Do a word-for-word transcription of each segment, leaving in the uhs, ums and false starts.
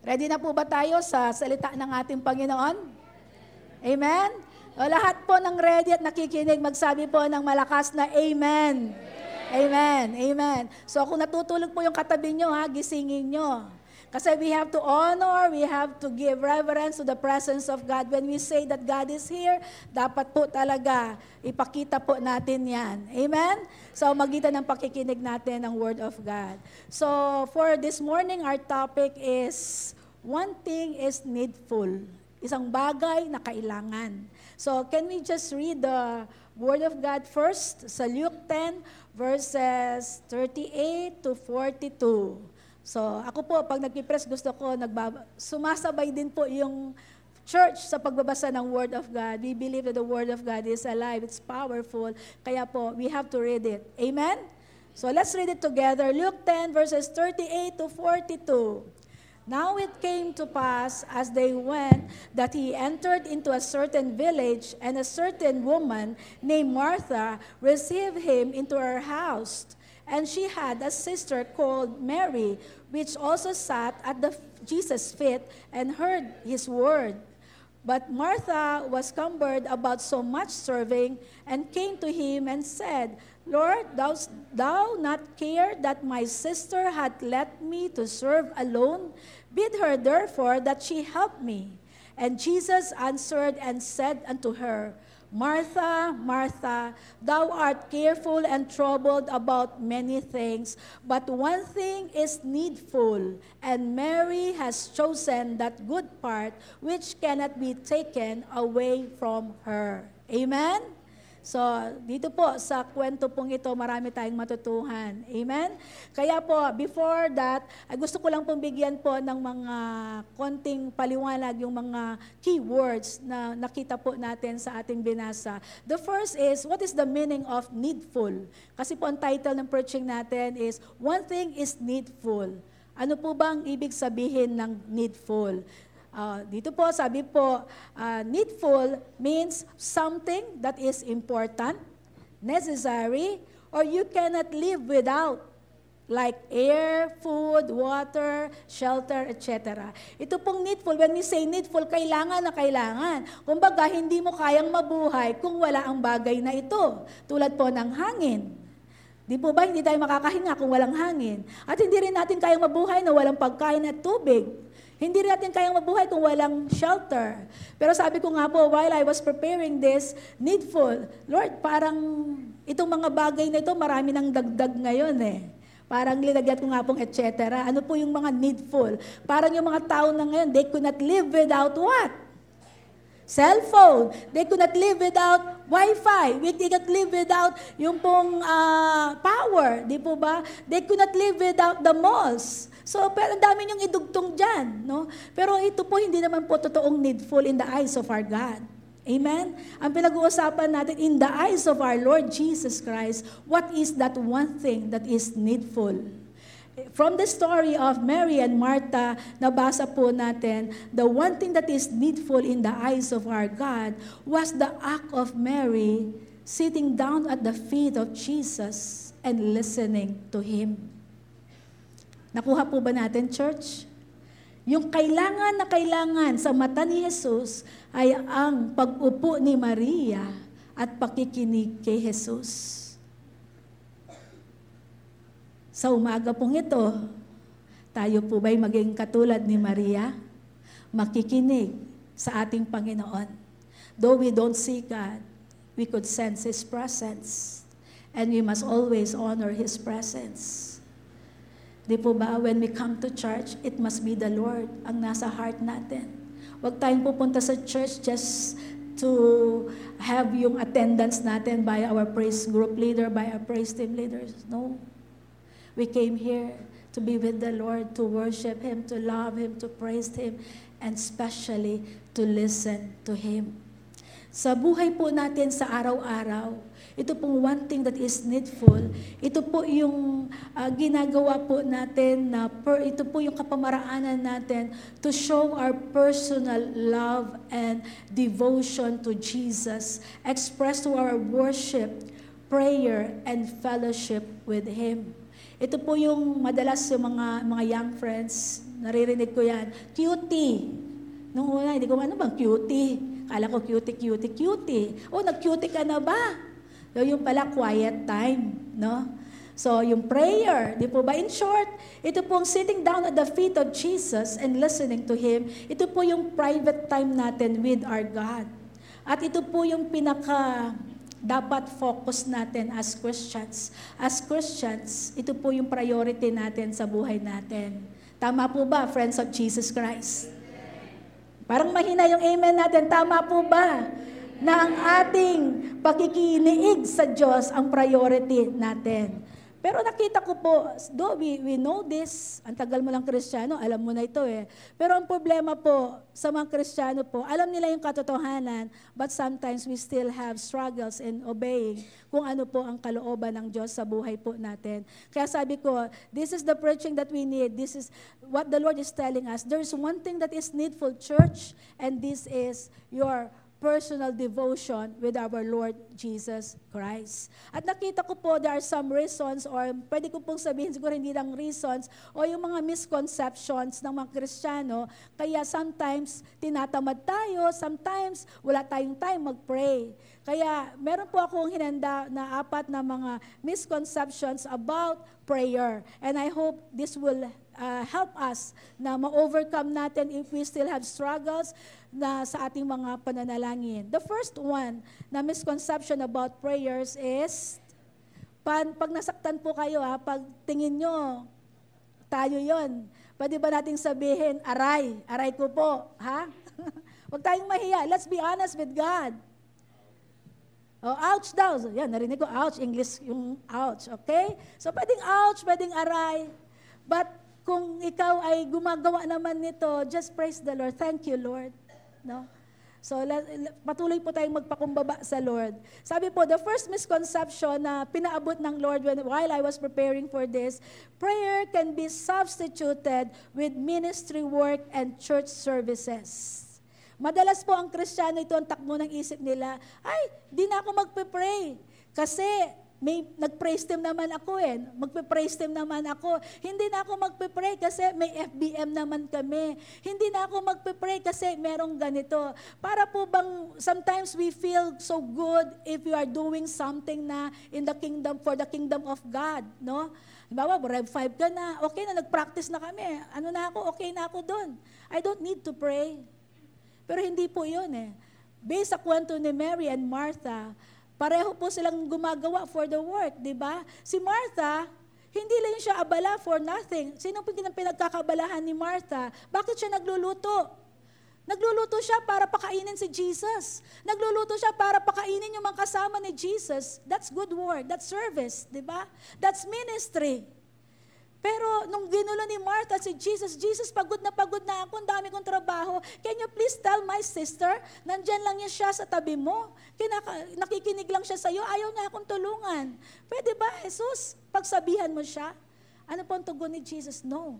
Ready na po ba tayo sa salita ng ating Panginoon? Amen? O, lahat po ng ready at nakikinig, magsabi po ng malakas na Amen. Amen. Amen. So kung natutulog po yung katabi nyo, ha, gisingin nyo. Kasi we have to honor, we have to give reverence to the presence of God. When we say that God is here, dapat po talaga ipakita po natin yan. Amen? So magitan ng pakikinig natin ng Word of God. So for this morning, our topic is, one thing is needful. Isang bagay na kailangan. So can we just read the Word of God first sa Luke ten, verses thirty-eight to forty-two. So, ako po, pag nagpipress, gusto ko, nagbaba- sumasabay din po yung church sa pagbabasa ng Word of God. We believe that the Word of God is alive, it's powerful, kaya po, we have to read it. Amen? So, let's read it together. Luke ten, verses thirty-eight to forty-two. Now it came to pass, as they went, that he entered into a certain village, and a certain woman named Martha received him into her house. And she had a sister called Mary, which also sat at the Jesus' feet and heard his word. But Martha was cumbered about so much serving, and came to him and said, Lord, dost thou not care that my sister hath left me to serve alone? Bid her therefore that she help me. And Jesus answered and said unto her, Martha, Martha, thou art careful and troubled about many things, but one thing is needful, and Mary has chosen that good part which cannot be taken away from her. Amen? So, dito po sa kwento pong ito, marami tayong matutuhan. Amen? Kaya po, before that, ay gusto ko lang pong bigyan po ng mga konting paliwanag, yung mga keywords na nakita po natin sa ating binasa. The first is, what is the meaning of needful? Kasi po ang title ng preaching natin is, One Thing is Needful. Ano po bang ibig sabihin ng needful? Uh, dito po, sabi po, uh, needful means something that is important, necessary, or you cannot live without, like air, food, water, shelter, et cetera. Ito pong needful, when we say needful, kailangan na kailangan. Kumbaga, hindi mo kayang mabuhay kung wala ang bagay na ito, tulad po ng hangin. Di po ba, hindi tayo makakahinga kung walang hangin? At hindi rin natin kayang mabuhay na walang pagkain at tubig. Hindi rin natin kayang mabuhay kung walang shelter. Pero sabi ko nga po, while I was preparing this, needful, Lord, parang itong mga bagay na ito, marami nang dagdag ngayon eh. Parang linagyan ko nga pong et cetera. Ano po yung mga needful? Parang yung mga tao na ngayon, they could not live without what? Cellphone. They could not live without Wi-Fi. They could not live without yung pong uh, power. Di po ba? They could not live without the malls. So, pero ang dami niyong idugtong dyan. No? Pero ito po, hindi naman po totoong needful in the eyes of our God. Amen? Ang pinag-uusapan natin, in the eyes of our Lord Jesus Christ, what is that one thing that is needful? From the story of Mary and Martha, nabasa po natin, the one thing that is needful in the eyes of our God was the act of Mary sitting down at the feet of Jesus and listening to Him. Nakuha po ba natin, church? Yung kailangan na kailangan sa mata ni Jesus ay ang pag-upo ni Maria at pakikinig kay Jesus. Sa umaga pong ito, tayo po ba'y maging katulad ni Maria? Makikinig sa ating Panginoon. Though we don't see God, we could sense His presence. And we must always honor His presence. Di po ba, when we come to church, it must be the Lord ang nasa heart natin. Huwag tayong pupunta sa church just to have yung attendance natin by our praise group leader, by our praise team leaders. No. We came here to be with the Lord, to worship Him, to love Him, to praise Him, and especially to listen to Him. Sa buhay po natin sa araw-araw, ito pong one thing that is needful, ito po yung uh, ginagawa po natin, na per, ito po yung kapamaraanan natin to show our personal love and devotion to Jesus, expressed to our worship, prayer, and fellowship with Him. Ito po yung madalas yung mga, mga young friends, naririnig ko yan, cutie. Nung una, hindi ko ano bang cutie? Kala ko cutie, cutie, cutie. Oh, nag-cutie ka na ba? So, yung pala quiet time, no? So, yung prayer, di po ba? In short, ito pong sitting down at the feet of Jesus and listening to Him, ito po yung private time natin with our God. At ito po yung pinaka dapat focus natin as Christians. As Christians, ito po yung priority natin sa buhay natin. Tama po ba, friends of Jesus Christ? Parang mahina yung amen natin. Tama po ba na ang ating pakikiniig sa Diyos ang priority natin? Pero nakita ko po, do we, we know this, ang tagal mo lang Kristiyano, alam mo na ito eh. Pero ang problema po sa mga Kristiyano po, alam nila yung katotohanan, but sometimes we still have struggles in obeying kung ano po ang kalooban ng Diyos sa buhay po natin. Kaya sabi ko, this is the preaching that we need. This is what the Lord is telling us. There's one thing that is needful, church, and this is your personal devotion with our Lord Jesus Christ. At nakita ko po, there are some reasons, or pwede ko pong sabihin, siguro hindi lang reasons, o yung mga misconceptions ng mga Kristiyano, kaya sometimes tinatamad tayo, sometimes wala tayong time mag-pray. Kaya meron po akong hinanda na apat na mga misconceptions about prayer. And I hope this will uh, help us na ma-overcome natin if we still have struggles na sa ating mga pananalangin. The first one na misconception about prayers is, pan, pag nasaktan po kayo, ha, pag tingin nyo, tayo yon. Pwede ba nating sabihin, aray, aray ko po, ha? Huwag tayong mahiya. Let's be honest with God. Oh, ouch daw. So, yan, narinig ko, ouch, English yung ouch, okay? So, pwedeng ouch, pwedeng aray. But, kung ikaw ay gumagawa naman nito, just praise the Lord. Thank you, Lord. No? So, patuloy po tayong magpakumbaba sa Lord. Sabi po, the first misconception na pinaabot ng Lord when, while I was preparing for this, prayer can be substituted with ministry work and church services. Madalas po ang Kristiyano, ito ang takbo ng isip nila, ay, di na ako magpe-pray. Kasi may nag-praise team naman ako eh. Magpe-praise team naman ako. Hindi na ako magpe-pray kasi may F B M naman kami. Hindi na ako magpe-pray kasi merong ganito. Para po bang sometimes we feel so good if you are doing something na in the kingdom, for the kingdom of God, no? Halimbawa, Rev five ka na, okay na, nag-practice na kami. Ano na ako, okay na ako doon. I don't need to pray. Pero hindi po yun eh. Based sa kwento ni Mary and Martha, pareho po silang gumagawa for the work, di ba? Si Martha, hindi lang siya abala for nothing. Sino po pinagkakabalahan ni Martha? Bakit siya nagluluto? Nagluluto siya para pakainin si Jesus. Nagluluto siya para pakainin yung mga kasama ni Jesus. That's good work. That's service, di ba? That's ministry. Pero nung ginulo ni Martha si Jesus, Jesus, pagod na pagod na ako, ang dami kong trabaho. Can you please tell my sister, nandyan lang niya siya sa tabi mo. Kinaka, nakikinig lang siya sa iyo, ayaw niya akong tulungan. Pwede ba, Jesus, pagsabihan mo siya? Ano po ang tugon ni Jesus? No.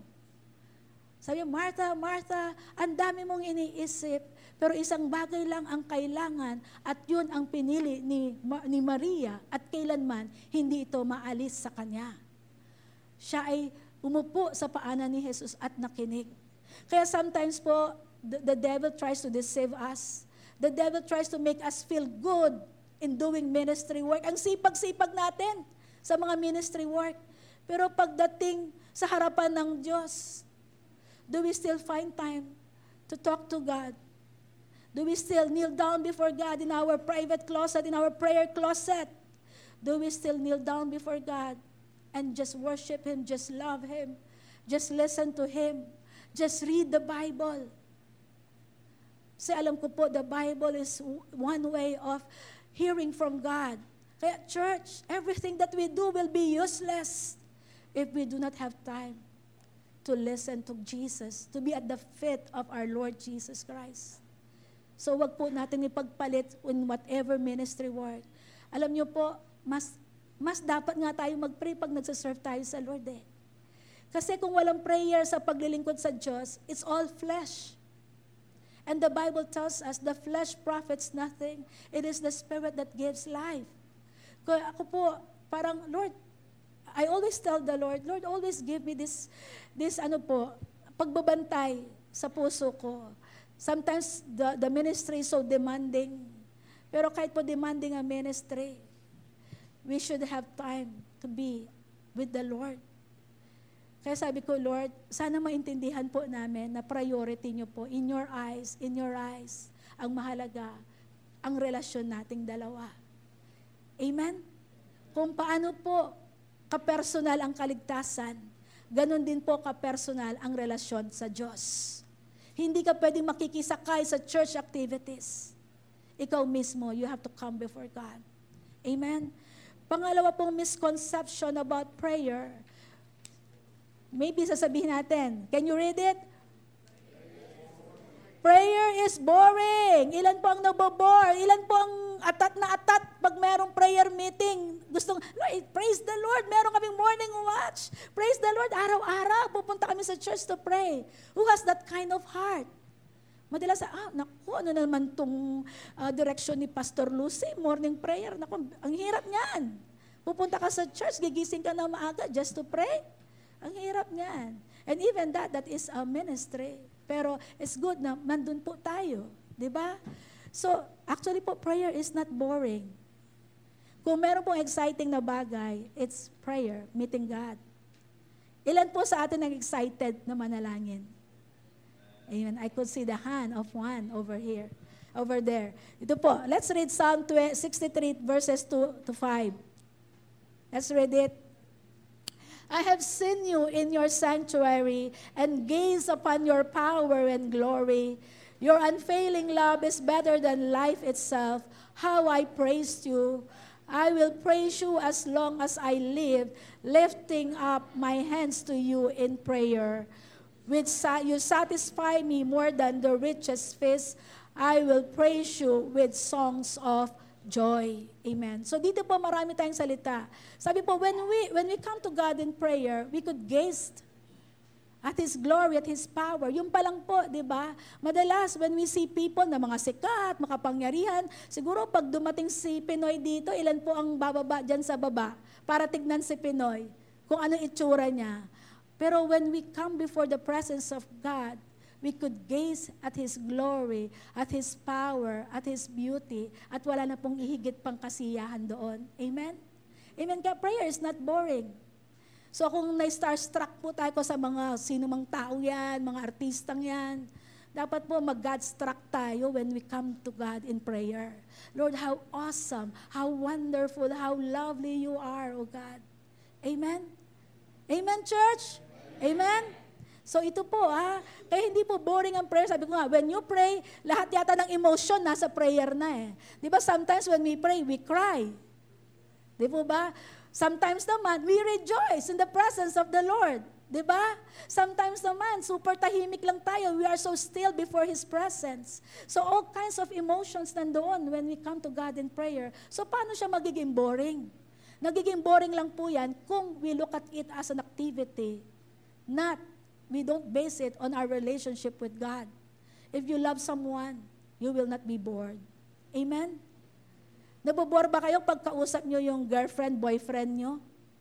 Sabi, Martha, Martha, ang dami mong iniisip, pero isang bagay lang ang kailangan at yun ang pinili ni, ni Maria at kailanman hindi ito maalis sa kanya. Siya ay umupo sa paanan ni Jesus at nakinig. Kaya sometimes po, the, the devil tries to deceive us. The devil tries to make us feel good in doing ministry work. Ang sipag-sipag natin sa mga ministry work. Pero pagdating sa harapan ng Diyos, do we still find time to talk to God? Do we still kneel down before God in our private closet, in our prayer closet? Do we still kneel down before God and just worship Him, just love Him, just listen to Him, just read the Bible? Kasi alam ko po, the Bible is one way of hearing from God. Kaya church, everything that we do will be useless if we do not have time to listen to Jesus, to be at the feet of our Lord Jesus Christ. So wag po natin ipagpalit in whatever ministry work. Alam niyo po, mas Mas dapat nga tayo mag-pray pag nagsaserve tayo sa Lord eh. Kasi kung walang prayer sa paglilingkod sa Diyos, it's all flesh. And the Bible tells us, the flesh profits nothing. It is the Spirit that gives life. Kaya ako po, parang, Lord, I always tell the Lord, Lord, always give me this, this ano po, pagbabantay sa puso ko. Sometimes the, the ministry is so demanding. Pero kahit po demanding ang ministry, we should have time to be with the Lord. Kaya sabi ko, Lord, sana maintindihan po namin na priority niyo po, in your eyes, in your eyes, ang mahalaga, ang relasyon nating dalawa. Amen? Kung paano po kapersonal ang kaligtasan, ganun din po kapersonal ang relasyon sa Diyos. Hindi ka pwedeng makikisakay sa church activities. Ikaw mismo, you have to come before God. Amen? Pangalawa pong misconception about prayer, maybe sasabihin natin, can you read it? Prayer is boring. Ilan po ang nabobore? Ilan po ang atat na atat pag merong prayer meeting? Gustong, Lord, praise the Lord, meron kaming morning watch. Praise the Lord, araw-araw, pupunta kami sa church to pray. Who has that kind of heart? Madalas, ah, naku, ano naman itong uh, direction ni Pastor Lucy, morning prayer. Naku, ang hirap niyan. Pupunta ka sa church, gigising ka na maaga just to pray. Ang hirap niyan. And even that, that is a ministry. Pero it's good na nandun po tayo. Di ba? So, actually po, prayer is not boring. Kung meron pong exciting na bagay, it's prayer, meeting God. Ilan po sa atin ang excited na manalangin? Amen. I could see the hand of one over here, over there. Ito po, let's read Psalm sixty-three, verses two to five. Let's read it. I have seen you in your sanctuary and gazed upon your power and glory. Your unfailing love is better than life itself. How I praised you. I will praise you as long as I live, lifting up my hands to you in prayer. With sa- you satisfy me more than the richest feast. I will praise you with songs of joy. Amen. So dito po marami tayong salita. Sabi po, when we when we come to God in prayer, we could gaze at His glory, at His power. Yung pa lang po, di ba? Madalas, when we see people na mga sikat, makapangyarihan, siguro pag dumating si Pinoy dito, ilan po ang bababa dyan sa baba para tignan si Pinoy kung ano itsura niya. Pero when we come before the presence of God, we could gaze at His glory, at His power, at His beauty, at wala na pong ihigit pang kasiyahan doon. Amen? Amen. Kaya prayer is not boring. So kung na-starstruck po tayo sa mga sino mang tao yan, mga artistang yan, dapat po mag-God-struck tayo when we come to God in prayer. Lord, how awesome, how wonderful, how lovely you are, O God. Amen? Amen, church? Amen? So ito po, ha? Kaya hindi po boring ang prayer. Sabi ko nga, when you pray, lahat yata ng emotion nasa prayer na eh. Di ba sometimes when we pray, we cry. Di po ba? Sometimes naman, we rejoice in the presence of the Lord. Di ba? Sometimes naman, super tahimik lang tayo. We are so still before His presence. So all kinds of emotions nandoon when we come to God in prayer. So paano siya magiging boring? Nagiging boring lang po yan kung we look at it as an activity. Not, we don't base it on our relationship with God. If you love someone, you will not be bored. Amen? Nabobore ba kayo pagkausap nyo yung girlfriend, boyfriend nyo?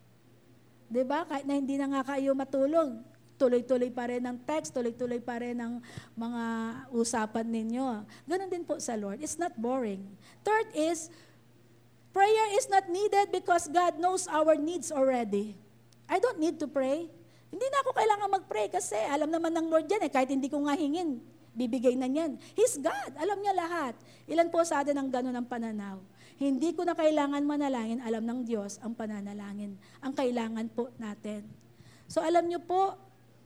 Diba? Kahit na hindi na nga kayo matulog, tuloy-tuloy pa rin ang text, tuloy-tuloy pa rin ang mga usapan ninyo. Ganon din po sa Lord. It's not boring. Third is, prayer is not needed because God knows our needs already. I don't need to pray. Hindi na ako kailangan mag-pray kasi alam naman ng Lord yan eh, kahit hindi ko nga hingin, bibigay na niyan. He's God. Alam niya lahat. Ilan po sa atin ang gano'n ang pananaw? Hindi ko na kailangan manalangin, alam ng Diyos ang pananalangin. Ang kailangan po natin. So alam niyo po,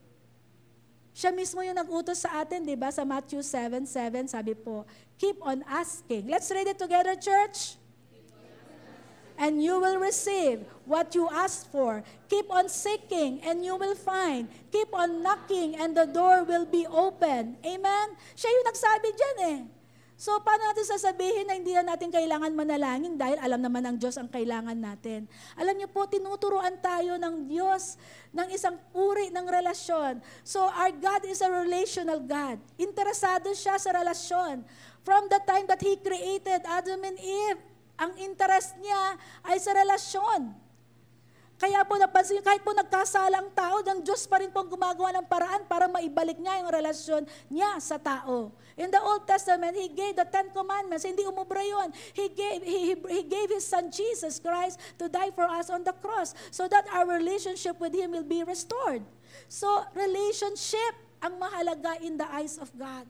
siya mismo yung nag-utos sa atin, di ba? Sa Matthew seven seven, sabi po, keep on asking. Let's read it together, church. And you will receive what you ask for. Keep on seeking, and you will find. Keep on knocking, and the door will be open. Amen? Siya yung nagsabi dyan eh. So, paano natin sasabihin na hindi na natin kailangan manalangin dahil alam naman ng Diyos ang kailangan natin? Alam niyo po, tinuturuan tayo ng Diyos ng isang uri ng relasyon. So, our God is a relational God. Interesado siya sa relasyon. From the time that He created Adam and Eve, ang interest niya ay sa relasyon. Kaya po napansin, kahit po nagkasala ang tao, ng Diyos pa rin po ang gumagawa ng paraan para maibalik niya yung relasyon niya sa tao. In the Old Testament, He gave the Ten Commandments. Hindi umubra yun. He gave, he, he gave His Son Jesus Christ to die for us on the cross so that our relationship with Him will be restored. So, relationship ang mahalaga in the eyes of God.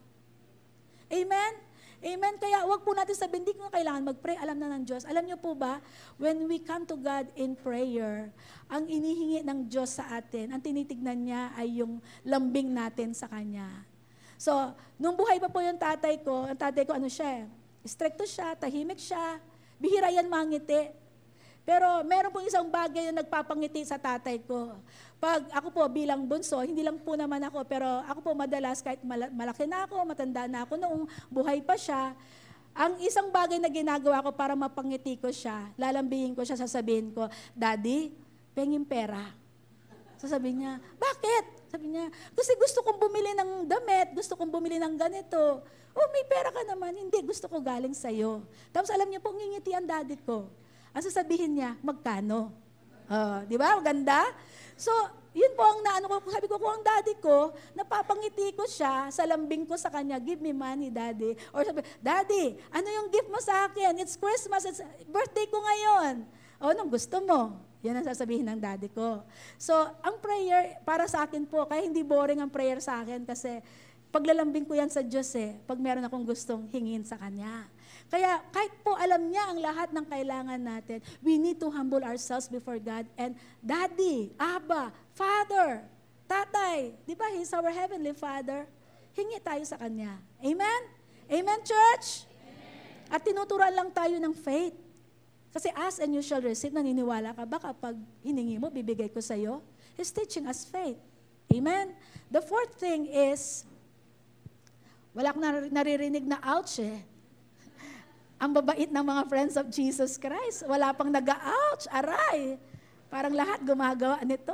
Amen? Amen? Kaya wag po natin sabihin, hindi ko na kailangan mag-pray, alam na ng Diyos. Alam niyo po ba, when we come to God in prayer, ang inihingi ng Diyos sa atin, ang tinitignan niya ay yung lambing natin sa Kanya. So, nung buhay pa po yung tatay ko, ang tatay ko ano siya, stricto siya, tahimik siya, bihira yan mangiti. Pero meron po isang bagay na nagpapangiti sa tatay ko. Pag ako po bilang bunso, hindi lang po naman ako, pero ako po madalas kahit malaki na ako, matanda na ako, noong buhay pa siya, ang isang bagay na ginagawa ko para mapangiti ko siya, lalambihin ko siya, sasabihin ko, Daddy, pengin pera. Sasabihin niya, bakit? Sabi niya, kasi gusto kong bumili ng damit, gusto kong bumili ng ganito. Oh, may pera ka naman. Hindi, gusto ko galing sa'yo. Tapos alam niyo po, ngingiti ang daddy ko. Ang sasabihin niya, magkano? Uh, di ba? Maganda? So, yun po ang naano ko. Sabi ko, kung ang daddy ko, napapangiti ko siya sa lambing ko sa kanya, give me money, daddy. Or sabi, Daddy, ano yung gift mo sa akin? It's Christmas, it's birthday ko ngayon. O, anong gusto mo? Yan ang sasabihin ng daddy ko. So, ang prayer, para sa akin po, kaya hindi boring ang prayer sa akin kasi paglalambing ko yan sa Diyos eh, pag meron akong gustong hingin sa Kanya. Kaya kahit po alam niya ang lahat ng kailangan natin, we need to humble ourselves before God and Daddy, Abba, Father, Tatay, di ba? He's our Heavenly Father. Hingi tayo sa Kanya. Amen? Amen, church? Amen. At tinuturuan lang tayo ng faith. Kasi ask and you shall receive, naniniwala ka ba kapag hiningi mo, bibigay ko sa iyo? He's teaching us faith. Amen? The fourth thing is, wala akong naririnig na ouch eh. Ang babait ng mga friends of Jesus Christ. Wala pang nag-ouch, aray. Parang lahat gumagawa nito.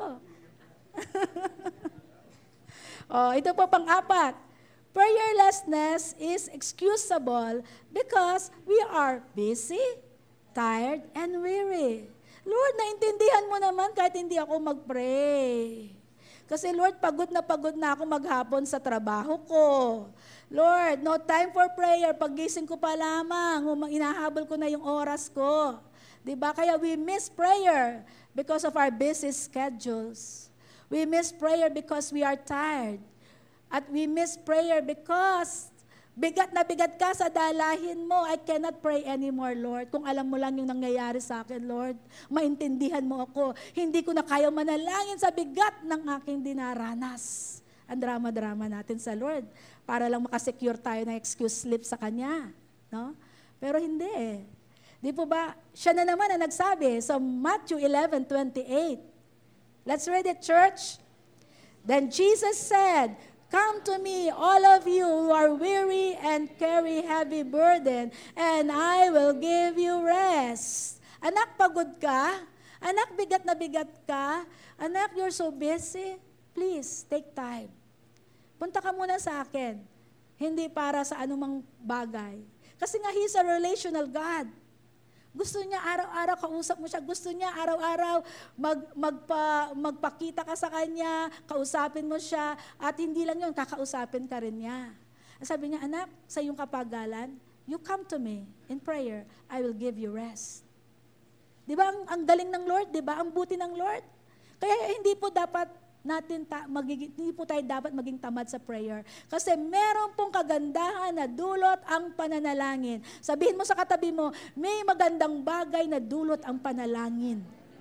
Oh, ito po pang-apat. Prayerlessness is excusable because we are busy, tired, and weary. Lord, naintindihan mo naman kahit hindi ako mag-pray. Kasi Lord, pagod na pagod na ako maghapon sa trabaho ko. Lord, no time for prayer. Paggising ko pa lamang, inahabol ko na yung oras ko. Diba? Kaya we miss prayer because of our busy schedules. We miss prayer because we are tired. At we miss prayer because bigat na bigat ka sa dalahin mo. I cannot pray anymore, Lord. Kung alam mo lang yung nangyayari sa akin, Lord, maintindihan mo ako. Hindi ko na kaya manalangin sa bigat ng aking dinaranas. Ang drama-drama natin sa Lord para lang makasecure tayo ng excuse slip sa Kanya. No? Pero hindi eh. Di po ba, siya na naman ang nagsabi sa Matthew eleven twenty-eight. Let's read it, church. Then Jesus said, Come to me, all of you who are weary and carry heavy burden, and I will give you rest. Anak, pagod ka? Anak, bigat na bigat ka? Anak, you're so busy? Please, take time. Punta ka muna sa akin. Hindi para sa anumang bagay. Kasi nga, He's a relational God. Gusto niya araw-araw kausap mo siya. Gusto niya araw-araw mag, magpa, magpakita ka sa Kanya, kausapin mo siya, at hindi lang yun, kakausapin ka rin niya. Sabi niya, anak, sa iyong kapagalan, you come to me in prayer, I will give you rest. Di ba ang, ang galing ng Lord? Di ba ang buti ng Lord? Kaya hindi po dapat natin ta, magiging, hindi po tayo dapat maging tamad sa prayer. Kasi meron pong kagandahan na dulot ang pananalangin. Sabihin mo sa katabi mo, may magandang bagay na dulot ang panalangin.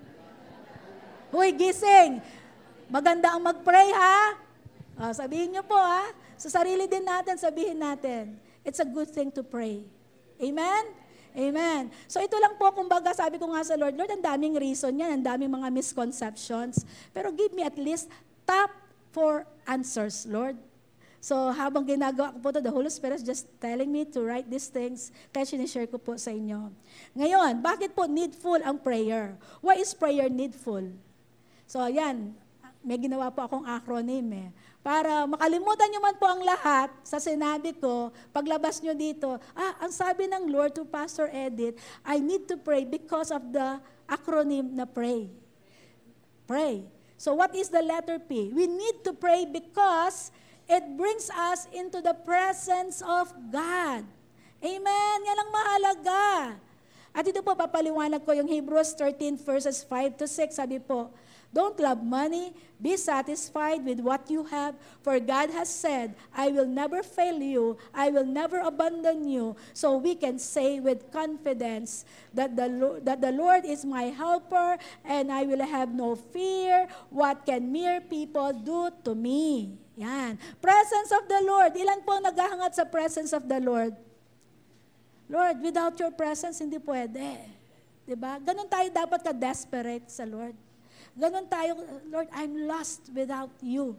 Hoy, gising! Maganda ang mag-pray, ha? O, sabihin niyo po, ha? Sa sarili din natin, sabihin natin, it's a good thing to pray. Amen? Amen. So ito lang po, kumbaga sabi ko nga sa Lord, Lord, ang daming reason yan, ang daming mga misconceptions. Pero give me at least top four answers, Lord. So habang ginagawa ko po ito, the Holy Spirit is just telling me to write these things, kaya sinishare ko po sa inyo. Ngayon, bakit po needful ang prayer? Why is prayer needful? So ayan, may ginawa po akong acronym eh. Para makalimutan nyo man po ang lahat sa sinabi ko, paglabas nyo dito, ah, ang sabi ng Lord to Pastor Edith, I need to pray because of the acronym na pray. Pray. So what is the letter P? We need to pray because it brings us into the presence of God. Amen. Yan ang mahalaga. At ito po, papaliwanag ko yung Hebrews thirteen verses five to six. Sabi po, don't love money, be satisfied with what you have, for God has said, I will never fail you, I will never abandon you. So we can say with confidence that the, Lord, that the Lord is my helper, and I will have no fear. What can mere people do to me? Yan. Presence of the Lord. Ilan po ang naghahangat sa presence of the Lord? Lord, without your presence, hindi pwede. Diba? Ganun tayo dapat ka-desperate sa Lord. Ganon tayo, Lord, I'm lost without you.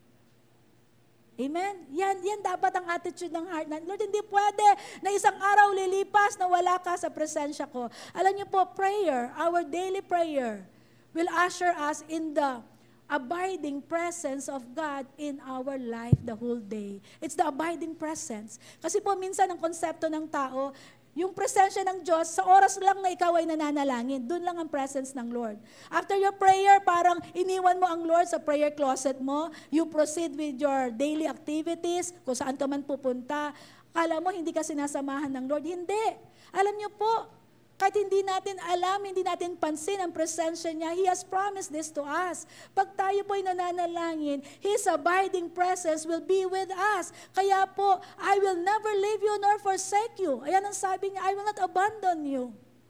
Amen? Yan, yan dapat ang attitude ng heart natin. Lord, hindi pwede na isang araw lilipas na wala ka sa presensya ko. Alam niyo po, prayer, our daily prayer, will usher us in the abiding presence of God in our life the whole day. It's the abiding presence. Kasi po minsan ang konsepto ng tao, yung presensya ng Diyos, sa oras lang na ikaw ay nananalangin, doon lang ang presence ng Lord. After your prayer, parang iniwan mo ang Lord sa prayer closet mo, you proceed with your daily activities, kung saan ka man pupunta, akala mo hindi ka sinasamahan ng Lord. Hindi. Alam niyo po, kahit hindi natin alam, hindi natin pansin ang presensya niya, He has promised this to us. Pag tayo po'y nananalangin, His abiding presence will be with us. Kaya po, I will never leave you nor forsake you. Ayan ang sabi niya, I will not abandon you.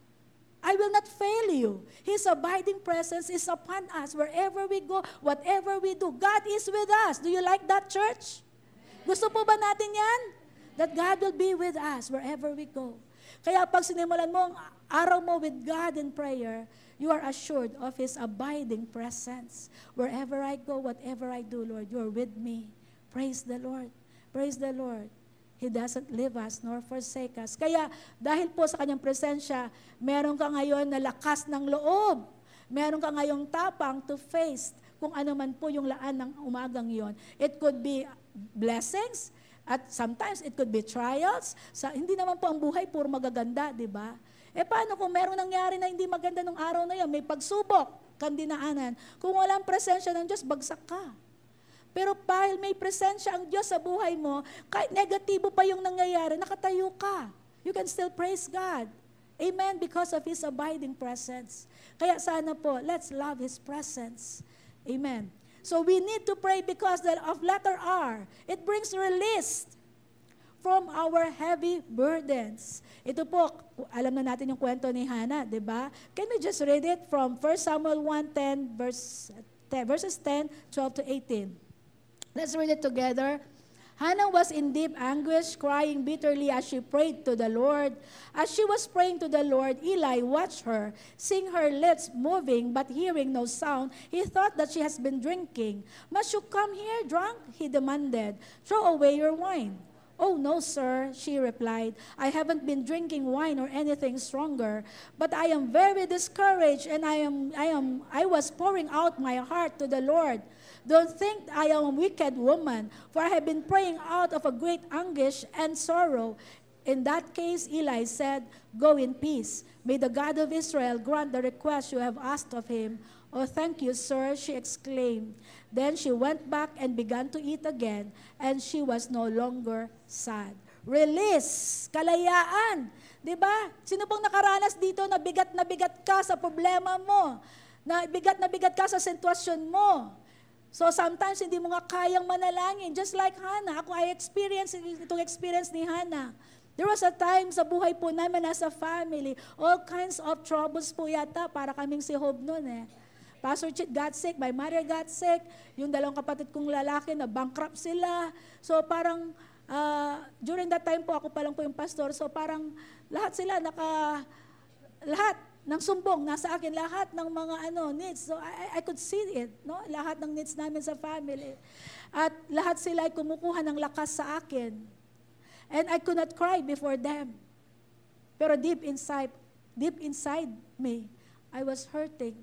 I will not fail you. His abiding presence is upon us wherever we go, whatever we do. God is with us. Do you like that, church? Gusto po ba natin yan? That God will be with us wherever we go. Kaya pag sinimulan mo ang araw mo with God in prayer, you are assured of His abiding presence. Wherever I go, whatever I do, Lord, you're with me. Praise the Lord. Praise the Lord. He doesn't leave us nor forsake us. Kaya dahil po sa Kanyang presensya, meron ka ngayon na lakas ng loob. Meron ka ngayong tapang to face kung ano man po yung laan ng umagang yon. It could be blessings, at sometimes it could be trials. Sa, hindi naman po ang buhay puro magaganda, di ba? Eh paano kung meron nangyari na hindi maganda nung araw na yun, may pagsubok, kandinaanan. Kung walang presensya ng Diyos, bagsak ka. Pero dahil may presensya ang Diyos sa buhay mo, kahit negatibo pa yung nangyayari, nakatayo ka. You can still praise God. Amen? Because of His abiding presence. Kaya sana po, let's love His presence. Amen. So we need to pray because of letter R. It brings release from our heavy burdens. Ito po, alam na natin yung kwento ni Hannah, di ba? Can we just read it from First Samuel one ten, verse, verses ten, twelve to eighteen? Let's read it together. Hannah was in deep anguish, crying bitterly as she prayed to the Lord. As she was praying to the Lord, Eli watched her, seeing her lips moving but hearing no sound. He thought that she has been drinking. Must you come here drunk? He demanded. Throw away your wine. Oh, no, sir, she replied. I haven't been drinking wine or anything stronger, but I am very discouraged, and I am, I am, I was pouring out my heart to the Lord. Don't think I am a wicked woman, for I have been praying out of a great anguish and sorrow. In that case, Eli said, Go in peace. May the God of Israel grant the request you have asked of him. Oh, thank you, sir, she exclaimed. Then she went back and began to eat again, and she was no longer sad. Release, kalayaan. Diba? Sino pong nakaranas dito na bigat na bigat ka sa problema mo? Na bigat na bigat ka sa sitwasyon mo? So sometimes hindi mo nga kayang manalangin. Just like Hannah. Ako, I experienced itong experience ni Hannah. There was a time sa buhay po namin as a family, all kinds of troubles po yata, para kaming si Job noon eh. Pastor Chit got sick, my mother got sick, yung dalawang kapatid kong lalaki na bankrupt sila. So parang, uh, during that time po, ako pa lang po yung pastor, so parang lahat sila naka, lahat, ng sumbong, nasa akin, lahat ng mga ano needs. So I, I could see it, no? Lahat ng needs namin sa family. At lahat sila ay kumukuha ng lakas sa akin. And I could not cry before them. Pero deep inside, deep inside me, I was hurting.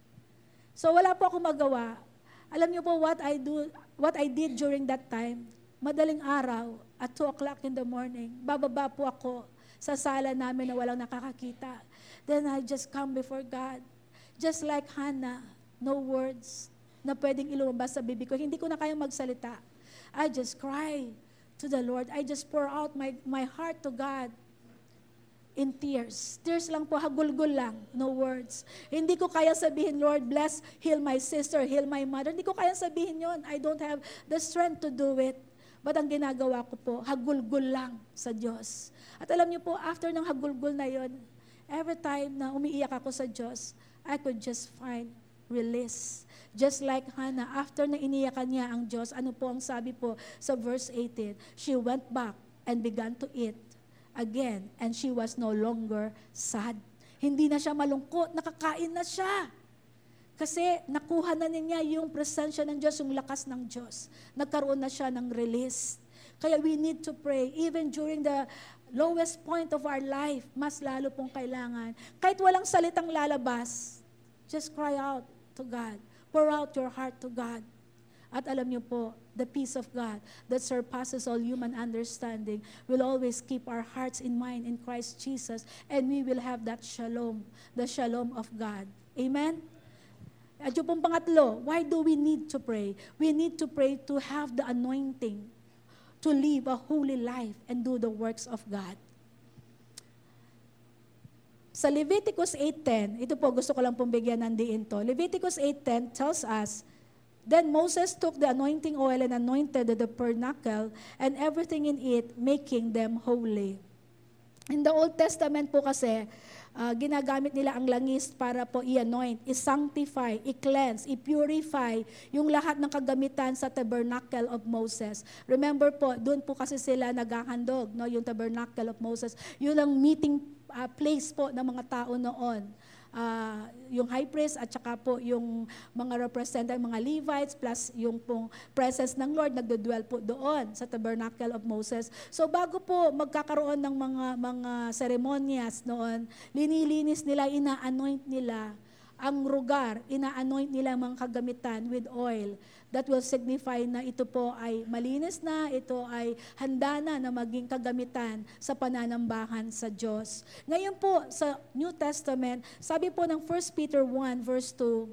So wala po akong magawa. Alam niyo po what I do, what I did during that time? Madaling araw, at two o'clock in the morning, bababa po ako sa sala namin na walang nakakakita. Then I just come before God. Just like Hannah, no words na pwedeng ilumabas sa bibig ko. Hindi ko na kayang magsalita. I just cry to the Lord. I just pour out my, my heart to God in tears. Tears lang po, hagulgol lang, no words. Hindi ko kaya sabihin, Lord, bless, heal my sister, heal my mother. Hindi ko kaya sabihin yon. I don't have the strength to do it. But ang ginagawa ko po, hagulgol lang sa Diyos. At alam niyo po, after ng hagulgol na yon, every time na umiiyak ako sa Diyos, I could just find release. Just like Hannah, after na iniyakan niya ang Diyos, ano po ang sabi po sa verse eighteen? She went back and began to eat again, and she was no longer sad. Hindi na siya malungkot, nakakain na siya. Kasi nakuha na niya yung presensya ng Diyos, yung lakas ng Diyos. Nagkaroon na siya ng release. Kaya we need to pray, even during the lowest point of our life, mas lalo pong kailangan. Kahit walang salitang lalabas, just cry out to God. Pour out your heart to God. At alam niyo po, the peace of God that surpasses all human understanding will always keep our hearts in mind in Christ Jesus, and we will have that shalom, the shalom of God. Amen? At yung pong pangatlo, why do we need to pray? We need to pray to have the anointing to live a holy life and do the works of God. Sa Leviticus eight ten, ito po gusto ko lang pong bigyan ng diin to. Leviticus eight ten tells us, then Moses took the anointing oil and anointed the tabernacle and everything in it, making them holy. In the Old Testament po kasi, uh, ginagamit nila ang langis para po i-anoint, i-sanctify, i-cleanse, i-purify yung lahat ng kagamitan sa tabernacle of Moses. Remember po, doon po kasi sila naghahandog, no, yung tabernacle of Moses. Yun ang meeting uh, place po ng mga tao noon. Uh, yung high priest at saka po yung mga representative, mga Levites, plus yung pong presence ng Lord, nagdodwell po doon sa tabernacle of Moses. So bago po magkakaroon ng mga mga seremonyas noon, linilinis nila, ina-anoint nila ang lugar, ina-anoint nila ang mga kagamitan with oil. That will signify na ito po ay malinis na, ito ay handa na na maging kagamitan sa pananambahan sa Diyos. Ngayon po sa New Testament, sabi po ng First Peter one verse two,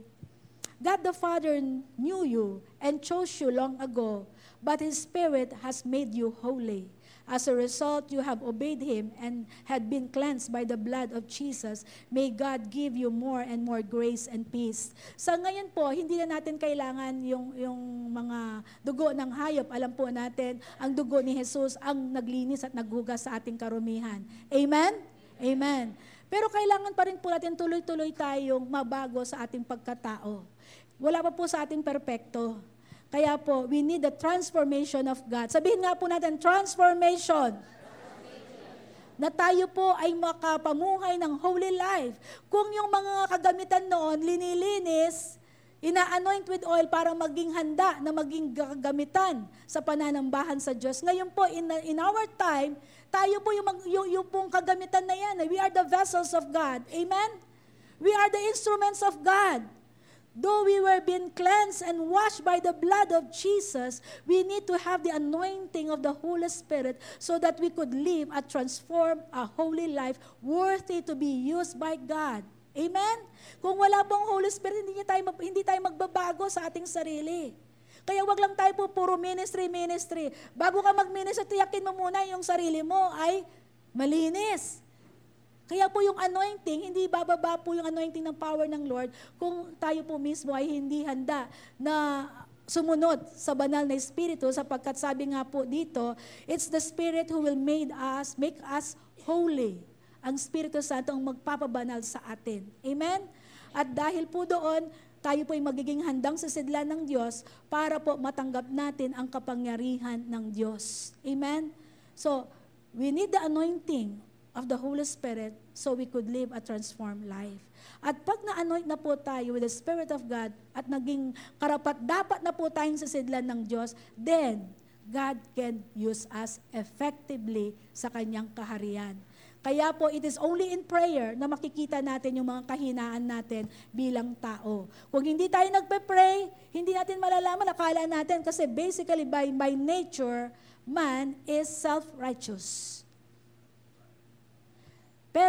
God the Father knew you and chose you long ago, but His Spirit has made you holy. As a result, you have obeyed Him and had been cleansed by the blood of Jesus. May God give you more and more grace and peace. Sa ngayon po, hindi na natin kailangan yung, yung mga dugo ng hayop. Alam po natin, ang dugo ni Jesus ang naglinis at naghugas sa ating karumihan. Amen? Amen. Pero kailangan pa rin po natin tuloy-tuloy tayong mabago sa ating pagkatao. Wala pa po sa ating perpekto. Kaya po, we need the transformation of God. Sabihin nga po natin, transformation. Transformation. Na tayo po ay makapamuhay ng holy life. Kung yung mga kagamitan noon, linilinis, ina-anoint with oil para maging handa na maging gagamitan sa pananambahan sa Diyos. Ngayon po, in, in our time, tayo po yung, yung, yung pong kagamitan na yan. We are the vessels of God. Amen? We are the instruments of God. Though we were being cleansed and washed by the blood of Jesus, we need to have the anointing of the Holy Spirit so that we could live a transformed, a holy life worthy to be used by God. Amen? Kung wala pong Holy Spirit, hindi tayo, hindi tayo magbabago sa ating sarili. Kaya wag lang tayo po puro ministry, ministry. Bago ka mag-ministry, tiyakin mo muna yung sarili mo ay malinis. Kaya po yung anointing, hindi bababa po yung anointing ng power ng Lord kung tayo po mismo ay hindi handa na sumunod sa banal na Espiritu, sapagkat sabi nga po dito, it's the Spirit who will made us, make us holy. Ang Espiritu Santo ang magpapabanal sa atin. Amen? At dahil po doon, tayo po ay magiging handang sisidlan ng Diyos para po matanggap natin ang kapangyarihan ng Diyos. Amen? So, we need the anointing of the Holy Spirit so we could live a transformed life. At pag na-anoint na po tayo with the Spirit of God at naging karapat-dapat na po tayong sisidlan ng Diyos, then God can use us effectively sa Kanyang kaharian. Kaya po, it is only in prayer na makikita natin yung mga kahinaan natin bilang tao. Kung hindi tayo nagpe-pray, hindi natin malalaman, akala natin, kasi basically by, by nature, man is self-righteous. Pero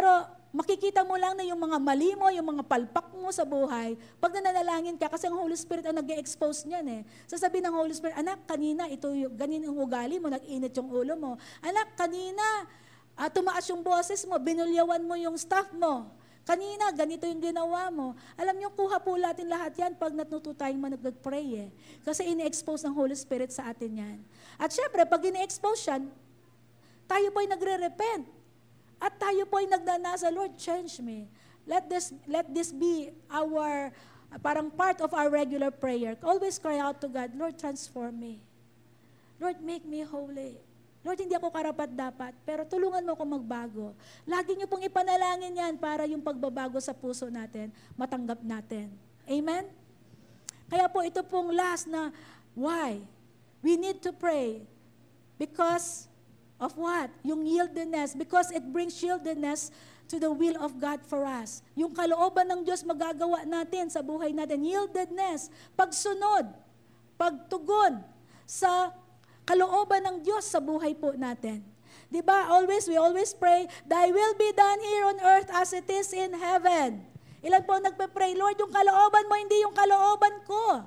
makikita mo lang na yung mga mali mo, yung mga palpak mo sa buhay, pag nananalangin ka, kasi ang Holy Spirit ang nag-expose niyan eh. Sasabihin ng Holy Spirit, anak, kanina, ito yung, ganyan yung ugali mo, nag-init yung ulo mo. Anak, kanina, uh, tumaas yung boses mo, binulyawan mo yung staff mo. Kanina, ganito yung ginawa mo. Alam niyo, kuha po natin lahat yan pag natuto tayong manag-pray eh. Kasi ini-expose ng Holy Spirit sa atin yan. At syempre, pag ini-expose yan, tayo po ay nagre-repent. At tayo po ay nagdanasa, Lord, change me. Let this, let this be our, parang part of our regular prayer. Always cry out to God, Lord, transform me. Lord, make me holy. Lord, hindi ako karapat-dapat, pero tulungan mo ako magbago. Lagi niyo pong ipanalangin yan para yung pagbabago sa puso natin, matanggap natin. Amen? Kaya po ito pong last na, why? We need to pray because of what? Yung yieldedness. Because it brings yieldedness to the will of God for us. Yung kalooban ng Diyos magagawa natin sa buhay natin. Yieldedness. Pagsunod. Pagtugon sa kalooban ng Diyos sa buhay po natin. Diba? Always, we always pray, Thy will be done here on earth as it is in heaven. Ilan po nagpe-pray, Lord, yung kalooban mo, hindi yung kalooban ko.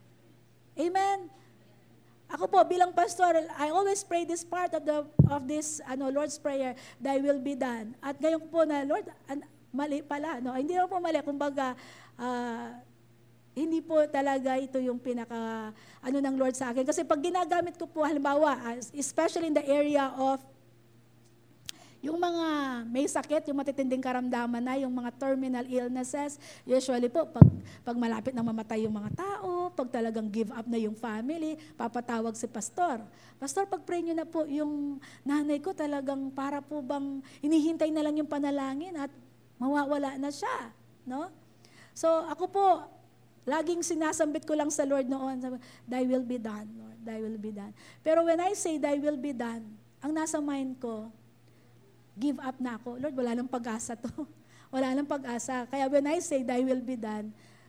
Amen? Ako po, bilang pastor, I always pray this part of the of this ano Lord's Prayer, Thy will be done. At ngayon po na, Lord, an, mali pala. No? Hindi naman po mali. Kumbaga, uh, hindi po talaga ito yung pinaka, ano ng Lord sa akin. Kasi pag ginagamit ko po, halimbawa, especially in the area of, yung mga may sakit, yung matitinding karamdaman na, yung mga terminal illnesses, usually po, pag, pag malapit na mamatay yung mga tao, pag talagang give up na yung family, papatawag si pastor. Pastor, pag-pray nyo na po, yung nanay ko talagang para po bang hinihintay na lang yung panalangin at mawawala na siya. No? So, ako po, laging sinasambit ko lang sa Lord noon, Thy will be done, Lord, Thy will be done. Pero when I say Thy will be done, ang nasa mind ko, give up na ako. Lord, wala nang pag-asa to. Wala nang pag-asa. Kaya when I say Thy will be done,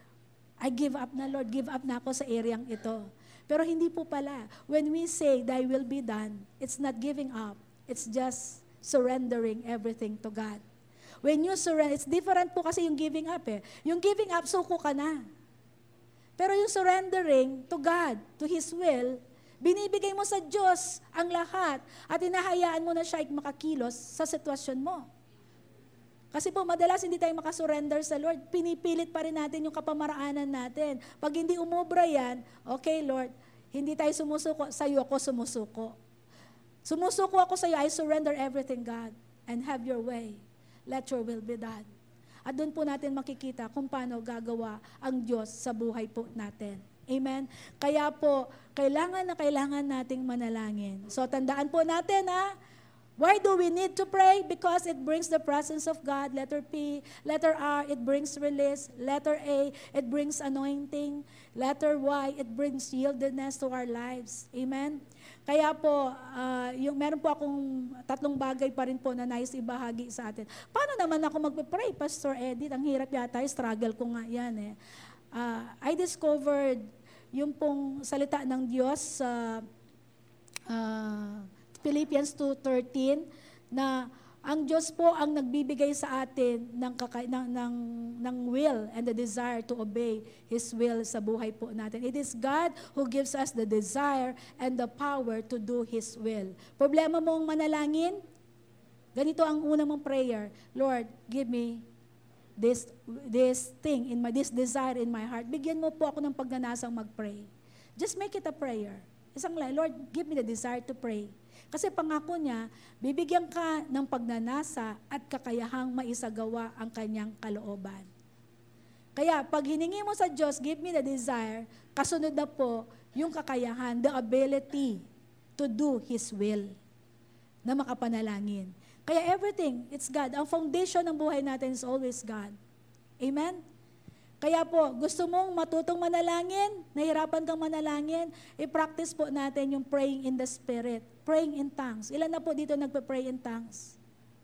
I give up na, Lord, give up na ako sa areang ito. Pero hindi po pala. When we say Thy will be done, it's not giving up. It's just surrendering everything to God. When you surrender, it's different po kasi yung giving up eh. Yung giving up, suko ka na. Pero yung surrendering to God, to His will, binibigay mo sa Diyos ang lahat at hinahayaan mo na siya ay makakilos sa sitwasyon mo. Kasi po, madalas hindi tayo makasurrender sa Lord. Pinipilit pa rin natin yung kapamaraanan natin. Pag hindi umubra yan, okay Lord, hindi tayo sumusuko, sa iyo ako sumusuko. Sumusuko ako sa iyo, I surrender everything, God, and have your way. Let your will be done. At doon po natin makikita kung paano gagawa ang Diyos sa buhay po natin. Amen? Kaya po, kailangan na kailangan nating manalangin. So, tandaan po natin, ha? Why do we need to pray? Because it brings the presence of God. Letter P. Letter R, it brings release. Letter A, it brings anointing. Letter Y, it brings yieldedness to our lives. Amen? Kaya po, uh, yung, meron po akong tatlong bagay pa rin po na nais ibahagi sa atin. Paano naman ako magpe-pray, Pastor Edith? Ang hirap yata, struggle ko nga yan eh. Uh, I discovered yung pong salita ng Diyos sa uh, uh, Philippians two thirteen na ang Diyos po ang nagbibigay sa atin ng, kaka- ng, ng, ng will and the desire to obey His will sa buhay po natin. It is God who gives us the desire and the power to do His will. Problema mong manalangin? Ganito ang unang mong prayer. Lord, give me this this thing, in my this desire in my heart. Bigyan mo po ako ng pagnanasang mag-pray. Just make it a prayer. Isang line, Lord, give me the desire to pray. Kasi pangako niya, bibigyan ka ng pagnanasa at kakayahang maisagawa ang kanyang kalooban. Kaya pag hiningi mo sa Diyos, give me the desire, kasunod na po yung kakayahan, the ability to do His will na makapanalangin. Kaya everything, it's God. Ang foundation ng buhay natin is always God. Amen? Kaya po, gusto mong matutong manalangin, nahirapan kang manalangin, i-practice po natin yung praying in the Spirit, praying in tongues. Ilan na po dito nagpe-pray in tongues?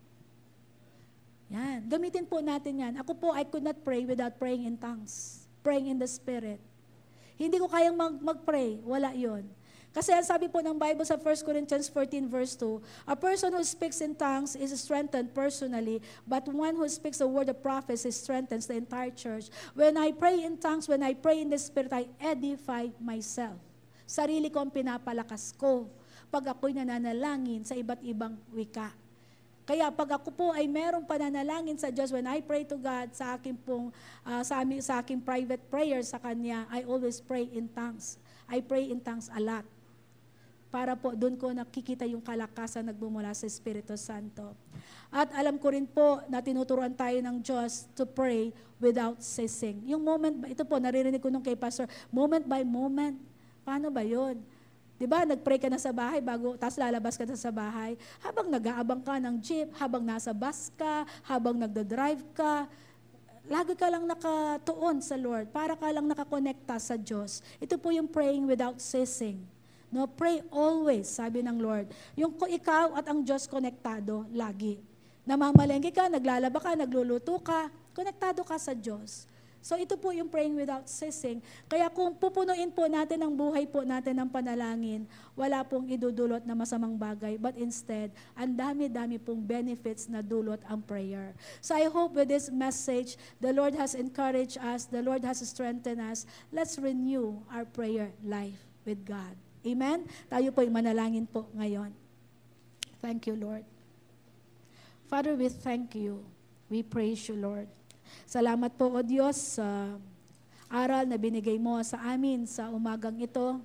Yan, gamitin po natin yan. Ako po, I could not pray without praying in tongues, praying in the Spirit. Hindi ko kayang mag- mag-pray, wala yon. Kasi ang sabi po ng Bible sa First Corinthians fourteen verse two, a person who speaks in tongues is strengthened personally, but one who speaks the word of prophecy strengthens the entire church. When I pray in tongues, when I pray in the Spirit, I edify myself. Sarili ko ang pinapalakas ko pag ako'y nananalangin sa iba't ibang wika. Kaya pag ako po ay merong pananalangin sa Diyos, when I pray to God sa aking pong, uh, sa, amin, sa aking private prayer sa Kanya, I always pray in tongues. I pray in tongues a lot. Para po doon ko nakikita yung kalakasan nagmumula sa Espiritu Santo. At alam ko rin po na tinuturuan tayo ng Diyos to pray without ceasing. Yung moment, ito po, naririnig ko nung kay Pastor, moment by moment. Paano ba yun? Di ba, nag-pray ka na sa bahay, bago, tapos lalabas ka na sa bahay, habang nag-aabang ka ng jeep, habang nasa bus ka, habang nagda-drive ka, lagi ka lang nakatuon sa Lord, para ka lang nakakonekta sa Diyos. Ito po yung praying without ceasing. No, pray always, sabi ng Lord. Yung ikaw at ang Diyos konektado lagi. Namamalengke ka, naglalaba ka, nagluluto ka, konektado ka sa Diyos. So ito po yung praying without ceasing. Kaya kung pupunuin po natin ang buhay po natin ng panalangin, wala pong idudulot na masamang bagay, but instead, ang dami-dami pong benefits na dulot ang prayer. So I hope with this message, the Lord has encouraged us, the Lord has strengthened us. Let's renew our prayer life with God. Amen? Tayo po ay manalangin po ngayon. Thank you, Lord. Father, we thank you. We praise you, Lord. Salamat po, O Diyos, sa aral na binigay mo sa amin sa umagang ito.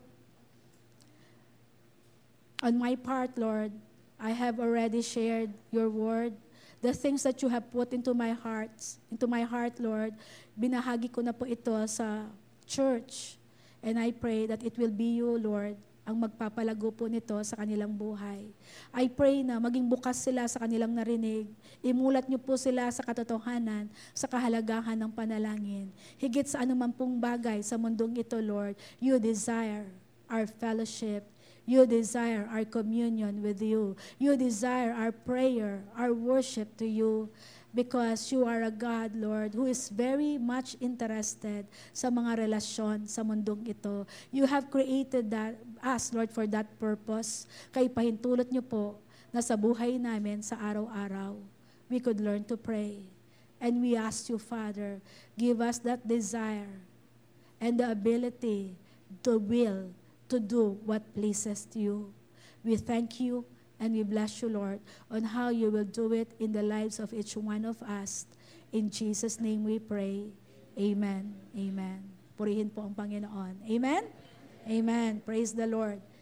On my part, Lord, I have already shared your word. The things that you have put into my heart, into my heart, Lord, binahagi ko na po ito sa church. And I pray that it will be you, Lord, ang magpapalago po nito sa kanilang buhay. I pray na maging bukas sila sa kanilang narinig. Imulat niyo po sila sa katotohanan, sa kahalagahan ng panalangin. Higit sa anuman pong bagay sa mundong ito, Lord, you desire our fellowship. You desire our communion with you. You desire our prayer, our worship to you. Because you are a God, Lord, who is very much interested sa mga relasyon sa mundong ito. You have created that, us, Lord, for that purpose. Kaya pahintulot niyo po na sa buhay namin sa araw-araw, we could learn to pray. And we ask you, Father, give us that desire and the ability, the will to do what pleases you. We thank you. And we bless you, Lord, on how you will do it in the lives of each one of us. In Jesus' name we pray. Amen. Amen. Purihin po ang Panginoon. Amen? Amen. Praise the Lord.